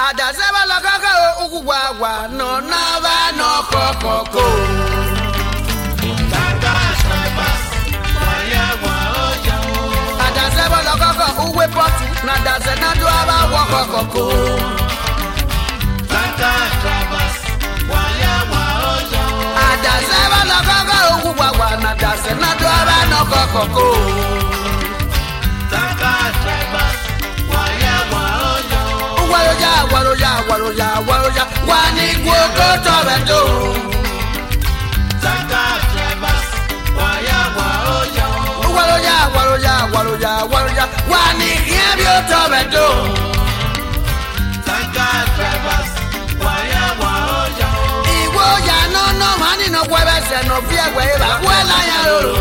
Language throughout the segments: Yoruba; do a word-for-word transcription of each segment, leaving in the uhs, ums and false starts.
Adazeba lokoko ukugwagwa no nava no kokoko. Adazeba lokoko uwe potu na dazena do aba kokoko. Adazeba lokoko ukugwagwa na dazena do aba no kokoko. Waroja, waroja, waroja, waroja, wani gwoko tobedo. Waroja, waroja, waroja, waroja, wani hiabio tobedo. Iwo ya no no mani no webese no fie weba wela ya lolo.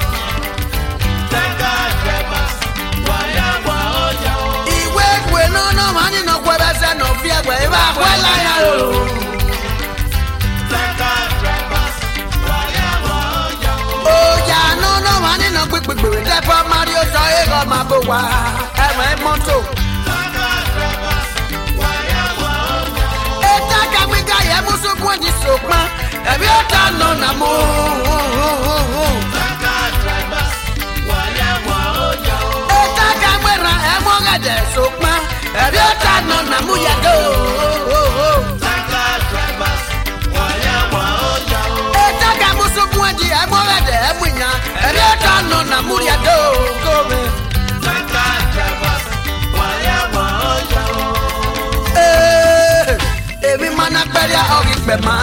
No no money no kwebese no fear we ba kwela ya o. Oh ya no no money no quick quick quick le pa Mario so e go ma bo wa. E we monto. E ta ka mi ga ye musu point di sokma. E bi o ta no na mo. E ta ka mi ra e mo ga de sokma. Every time no na muya go. Eta kamusu mwaji amore de emunya. Every time no na muya go. Eh, every man akberia ogi pema.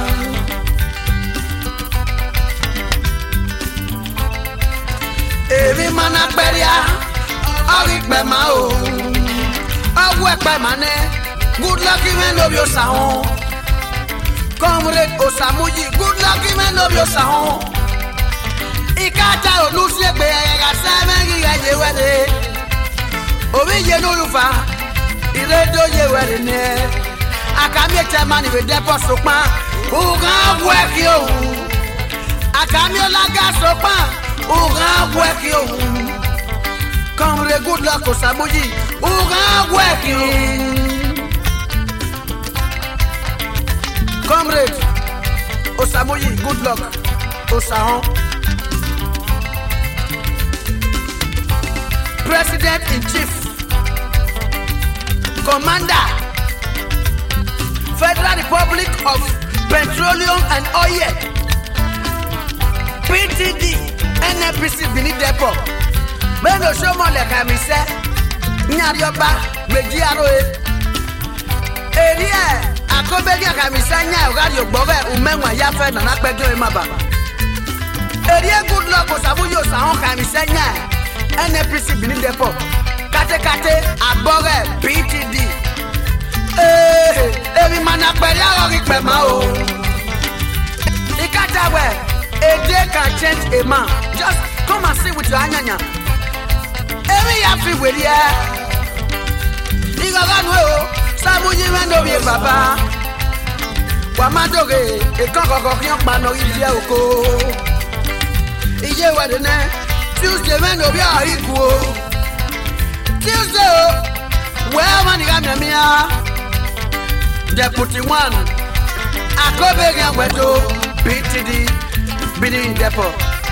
Every man akberia ogi pema o. Awepe mane, good luck even love your sound. Comrade Osamuji, good luck even love your sound. Ikata olusie gbe ya seven ya ye wede. Obi ye no lufa, iredo ye wede ne. Akami temani we depo sopa, uga work yo. Akami olaga sopa, uga work yo. Comrade good luck Osamuji. Uga working. Comrade Osamuyi, good luck. Osahon. President in Chief, Commander, Federal Republic of Petroleum and Oil, P T D, N N P C Benin Depot. Meno shomo le kamise. Nyarioba meji aroe erie akobegia kamisanya radio gbove umenwa yafe na napejo emaba erie good luck Osamuyi Osahon kamisanya N N P C Benin Depot kate kate abore P T D eh emi mana pere ori pema o ikata we a day can change a man. Just come and see with your anyanya emi yafi we there. Igagano, Samuji Mendo be Papa. Wamadoge, a cock young man of Idioko. Ije Wadene, Tuesday Mendo be our equal. Tuesday, where Manigamia, Deputy one, Akobegan Wedo, P T D, Benin Depot.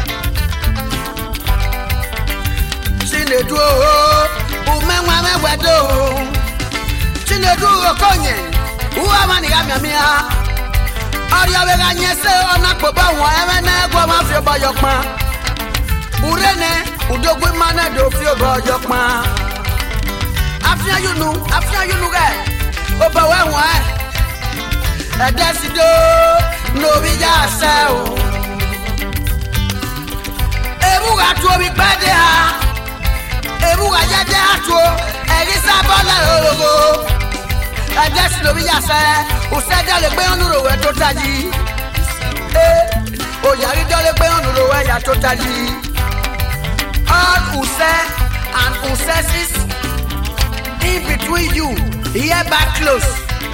Chinedu, Umenwa Wedo. Chinedu Okonye, Uwa Manigamia. Aria Vega Nyese, Onakoba, Wayana, Guamafio Bayokma. Urene, Udogwe Mana do Fio Bayokma. After you know, after you know that, Obawa, a decido, no Villa Sao. Ebuga to be better. Ebuga Yato, Elisa Bola Logo. A decido Villa Sa, who said that the Beonuro were totally. Oh, Yarida the Beonuro were totally. All who say and who says is in between you, here back close.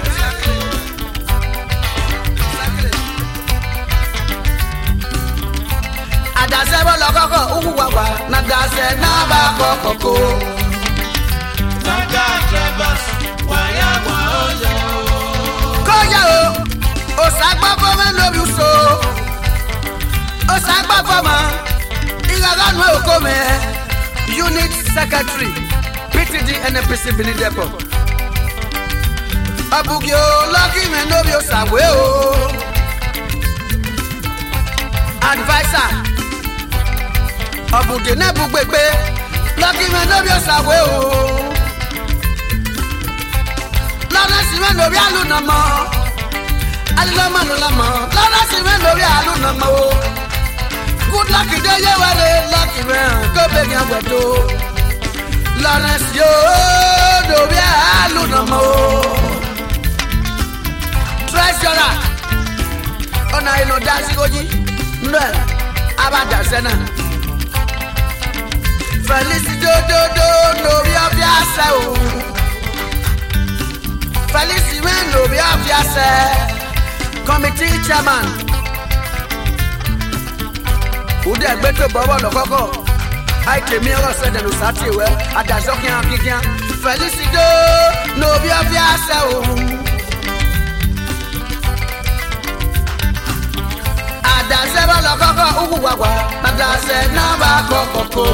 Adasebo lokoko uwawa na dase na ba kokoko. Saga Trevas, waya wa Okome, Unit Secretary, P T D N P C Benin Depot. Abugio lucky men no be osawe o. Advisor. Abude na bugbegbe, lucky men no be osawe o. Lawrence men no be alu no mo. Aliloma no lamo. Lawrence men no be alu no mo. Good luck dey ye ware lucky men go be yan wedo. Lawrence yo no be alu no mo. Treasurer ona ino dasi goji no abada sena Felix do do do no bi afiase o Felix men no bi afiase committee chairman ude gbeto bobo lo koko ai temi ro se de no sati we adaso kian kian Felix do no bi afiase o Adase ba lo koko ugu gwagwa adase na ba kokoko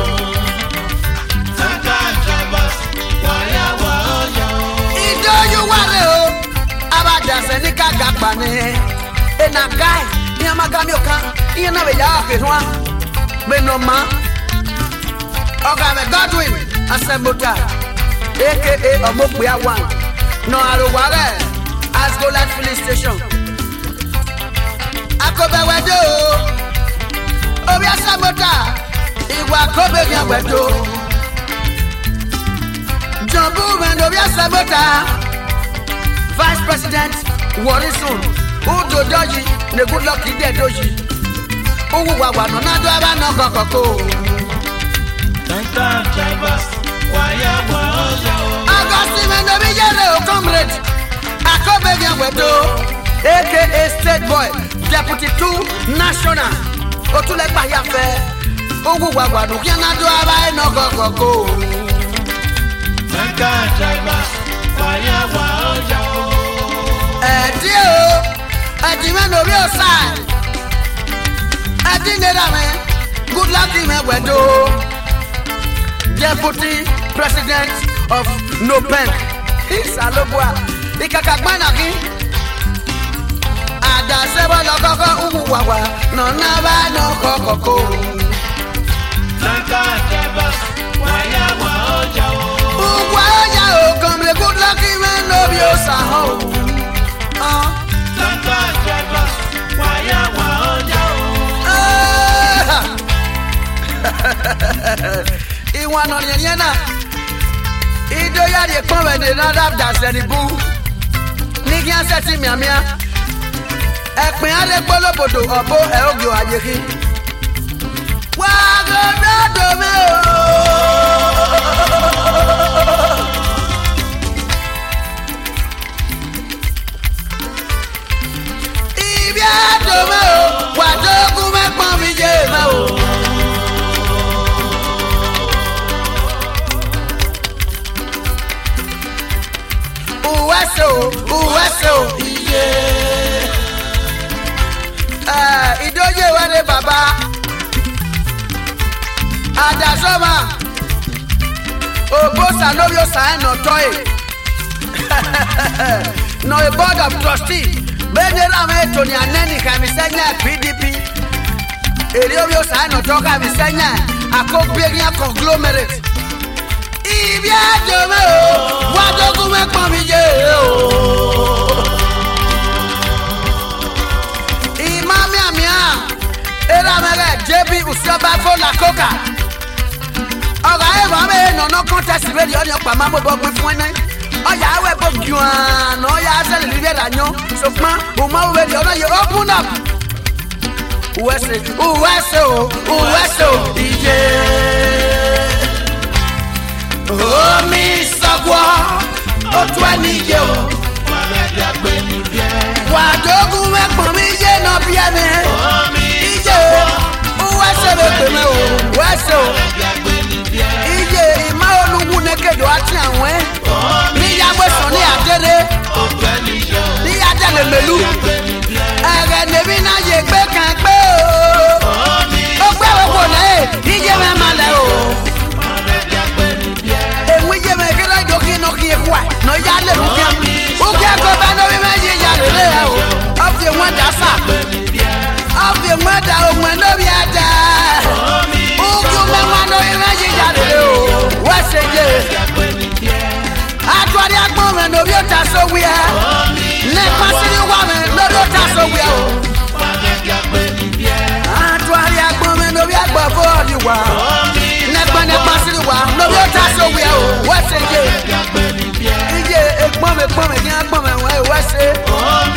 Santa Jabas waya waya Ido you wale o abadase ni kaga pane e na guy ni amagami oka ni na be ya ke twa be no ma Oga me Godwin Asembota aka Omokpia one no aroware Asgolat Police Station Akobe wedo Obi Asambota Iwa kobe vya wedo Jumbo and Obi Asambota Vice President Warrison Udo Doji Ne good luck ide doji Uwu wawa no nado aba no kokoko Santa Jabas waya waya Agosti men Obi Jere o comrade Akobe vya wedo aka State Boy Deputy two National Otulepa yafe Ogu wagwadu Kianado abae no kokoko Santa Jabas waya waya Edi o Edi men obi osai Edi nera me Good luck me wedo Deputy President of Nopen Isalobwa Ikakagbana ki Adase ba lo koko ugu wawa no na ba no kokoko Santa Jabas waya waya Ugu waya o komle good luck men no bi osaho Ah Santa Jabas waya waya Iwa no nyena Ido ya de pon we de na da dase ni bu Ni ki aseti mi amia Ẹ̀pìn alẹ́gbọ́lọ́bodò ọ̀bọ ẹ̀ ògì àyèkí. Wà á gbọ́dọ̀ mi o. Ibi àdó mi o, wà á dógún mẹ́pọ̀n mi yé mi o. Uwẹ́sẹ̀ o, uwẹ́sẹ̀ o, iye. Idoye wale baba Adasoma Obosa no yo sign no toy No a board of trustee Benera me Tony Aneni kamisenya P D P Elio yo sign no talk kamisenya Akobegnya conglomerate Ibia jome o Wadogu me pamije o Era mele J B Usioba for la coca. Oga e wa me no no contest radio ni opa mambo bo gbe fun ene. Oya we bo guan, oya se le live ranyo. So pa o ma we radio na you open up. Uwese, uwese o, uwese o, ije. Oh mi sagwa, o tu ani je o. Wa me dia gbe ni bie Wa dogun me pon mi je no bia me. Oh mi Uwese bebe o, uwese o. Iye ima oluwu nekedo ati àwọn ni yagbe so ni adere ni adele melu ere nebi na ye gbe kan pe o o gbe wo ko le iye me ma le o ọ̀fìn mẹ́ta ògùn lórí ajá. Ogun mẹ́wàá lórí méjì jáde o. Wọ́n ṣe jẹ́. Àtúwárí agbọ́n mi lórí ọ̀tá sówí ẹ̀. Nípa sírí wà mí lórí ọ̀tá sówí ẹ̀ o. Àtúwárí agbọ́n mi lórí àgbọ̀ fọ́ọ̀lì wà. Nípa nípa sírí wà lórí ọ̀tá sówí ẹ̀ o. Wọ́n ṣe jẹ́. Iye ègbọ́n mi gbọ́n mi kí wọ́n gbọ́n mi wọ́n ẹ̀ wọ́n ṣe.